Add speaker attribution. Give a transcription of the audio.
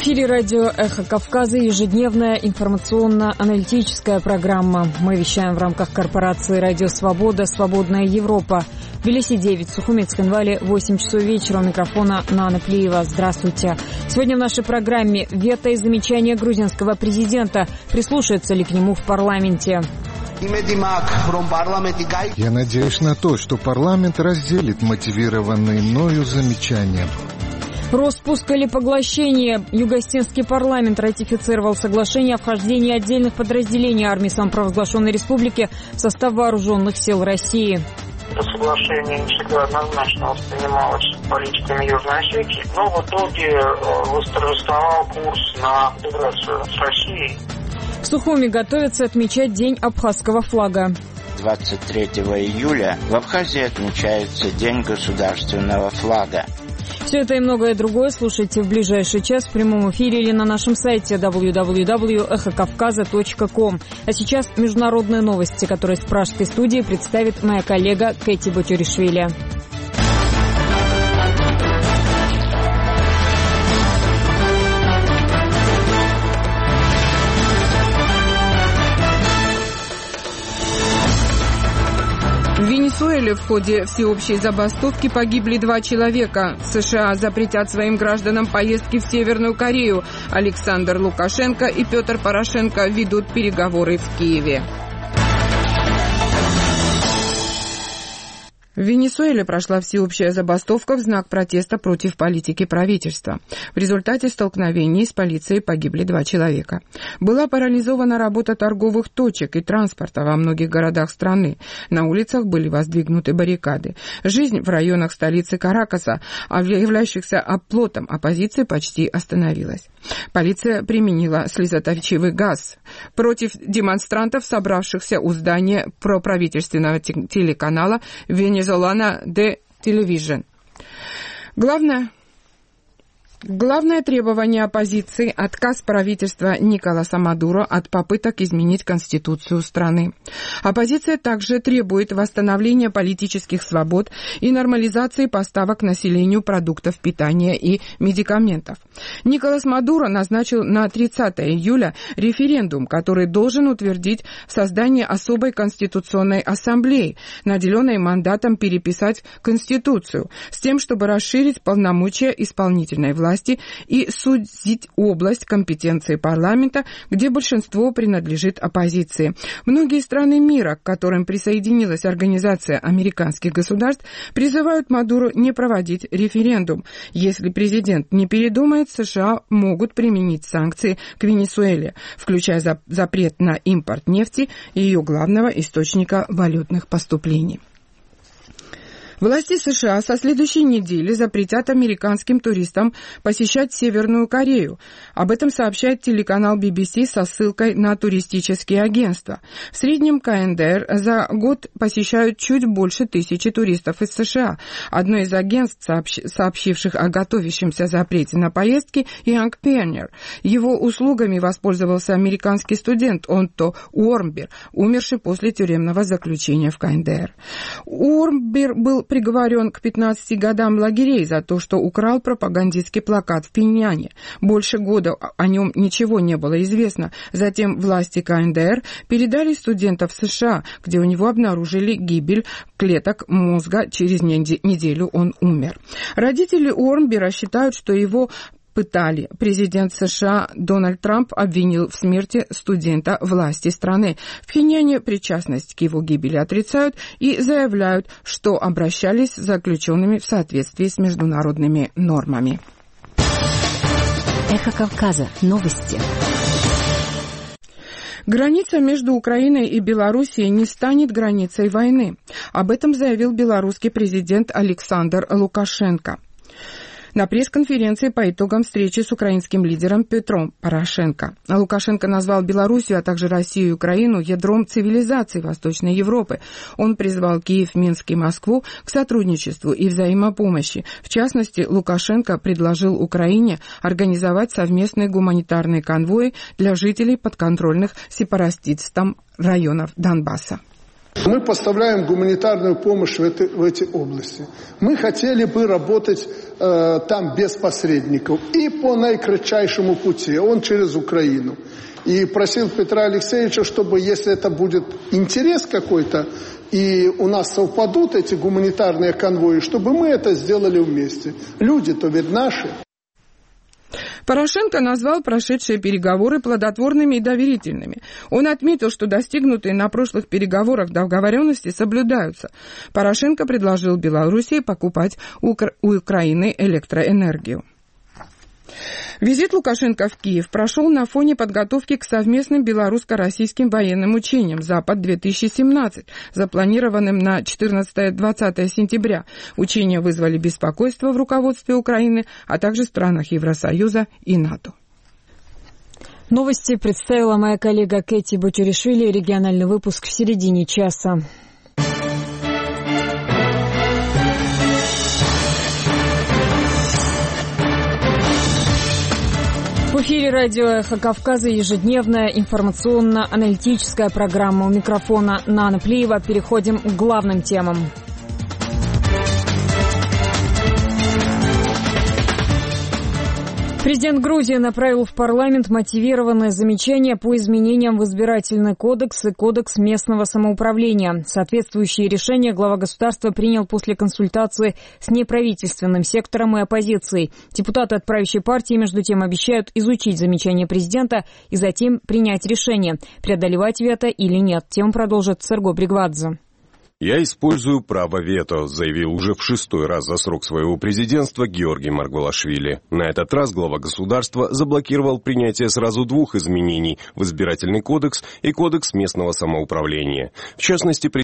Speaker 1: эфире радио «Эхо Кавказа» ежедневная информационно-аналитическая программа. Мы вещаем в рамках корпорации «Радио Свобода», «Свободная Европа». В Тбилиси 9, в Сухуме, Цхинвале 8 часов вечера. У микрофона Нана Плиева. Здравствуйте. Сегодня в нашей программе вето и замечания грузинского президента. Прислушаются ли к нему в парламенте?
Speaker 2: Я надеюсь на то, что парламент разделит мотивированные мною замечания.
Speaker 1: Распуск или поглощение. Юго-Осетинский парламент ратифицировал соглашение о вхождении отдельных подразделений армии самопровозглашенной республики в состав вооруженных сил России.
Speaker 3: Это соглашение не всегда однозначно воспринималось политиками Южной Осетии, но в итоге восторжествовал курс на интеграцию с Россией.
Speaker 1: В Сухуме готовятся отмечать День абхазского флага.
Speaker 4: 23 июля в Абхазии отмечается День государственного флага.
Speaker 1: Все это и многое другое слушайте в ближайший час в прямом эфире или на нашем сайте www.эхокавказа.ком. А сейчас международные новости, которые в пражской студии представит моя коллега Кэти Батюришвили.
Speaker 5: В Венесуэле в ходе всеобщей забастовки погибли 2 человека. США запретят своим гражданам поездки в Северную Корею. Александр Лукашенко и Петр Порошенко ведут переговоры в Киеве. В Венесуэле прошла всеобщая забастовка в знак протеста против политики правительства. В результате столкновений с полицией погибли 2 человека. Была парализована работа торговых точек и транспорта во многих городах страны. На улицах были воздвигнуты баррикады. Жизнь в районах столицы Каракаса, являющихся оплотом оппозиции, почти остановилась. Полиция применила слезоточивый газ против демонстрантов, собравшихся у здания проправительственного телеканала Venezuela de Television. Главное требование оппозиции – отказ правительства Николаса Мадуро от попыток изменить конституцию страны. Оппозиция также требует восстановления политических свобод и нормализации поставок населению продуктов питания и медикаментов. Николас Мадуро назначил на 30 июля референдум, который должен утвердить создание особой конституционной ассамблеи, наделенной мандатом переписать Конституцию, с тем, чтобы расширить полномочия исполнительной власти и сузить область компетенции парламента, где большинство принадлежит оппозиции. Многие страны мира, к которым присоединилась Организация американских государств, призывают Мадуро не проводить референдум. Если президент не передумает, США могут применить санкции к Венесуэле, включая запрет на импорт нефти и ее главного источника валютных поступлений. Власти США со следующей недели запретят американским туристам посещать Северную Корею. Об этом сообщает телеканал BBC со ссылкой на туристические агентства. В среднем КНДР за год посещают чуть больше 1000 туристов из США. Одно из агентств, сообщивших о готовящемся запрете на поездки, Young Pioneer. Его услугами воспользовался американский студент Онто Уормбер, умерший после тюремного заключения в КНДР. Уормбер был приговорен к 15 годам лагерей за то, что украл пропагандистский плакат в Пхеньяне. Больше года о нем ничего не было известно. Затем власти КНДР передали студента в США, где у него обнаружили гибель клеток мозга. Через неделю он умер. Родители Уормбера считают, что его пытали. Президент США Дональд Трамп обвинил в смерти студента власти страны. В Пхеньяне причастность к его гибели отрицают и заявляют, что обращались с заключенными в соответствии с международными нормами.
Speaker 6: Эхо Кавказа. Новости.
Speaker 5: Граница между Украиной и Белоруссией не станет границей войны. Об этом заявил белорусский президент Александр Лукашенко на пресс-конференции по итогам встречи с украинским лидером Петром Порошенко. Лукашенко назвал Белоруссию, а также Россию и Украину ядром цивилизации Восточной Европы. Он призвал Киев, Минск и Москву к сотрудничеству и взаимопомощи. В частности, Лукашенко предложил Украине организовать совместные гуманитарные конвои для жителей подконтрольных сепаратистам районов Донбасса.
Speaker 6: Мы поставляем гуманитарную помощь в эти области. Мы хотели бы работать там без посредников и по наикратчайшему пути, он через Украину. И просил Петра Алексеевича, чтобы, если это будет интерес какой-то, и у нас совпадут эти гуманитарные конвои, чтобы мы это сделали вместе. Люди-то ведь наши.
Speaker 5: Порошенко назвал прошедшие переговоры плодотворными и доверительными. Он отметил, что достигнутые на прошлых переговорах договоренности соблюдаются. Порошенко предложил Белоруссии покупать у Украины электроэнергию. Визит Лукашенко в Киев прошел на фоне подготовки к совместным белорусско-российским военным учениям «Запад-2017», запланированным на 14-20 сентября. Учения вызвали беспокойство в руководстве Украины, а также в странах Евросоюза и НАТО.
Speaker 1: Новости представила моя коллега Кэти Бочуришвили. Региональный выпуск в середине часа. В эфире радио «Эхо Кавказа» ежедневная информационно-аналитическая программа. У микрофона Нана Плиева. Переходим к главным темам. Президент Грузии направил в парламент мотивированное замечание по изменениям в избирательный кодекс и кодекс местного самоуправления. Соответствующие решения глава государства принял после консультации с неправительственным сектором и оппозицией. Депутаты от правящей партии, между тем, обещают изучить замечание президента и затем принять решение, преодолевать вето или нет. Тему продолжит Серго Бригвадзе.
Speaker 7: «Я использую право вето», заявил уже в 6-й раз за срок своего президентства Георгий Маргвелашвили. На этот раз глава государства заблокировал принятие сразу 2 изменений в избирательный кодекс и кодекс местного самоуправления. В частности,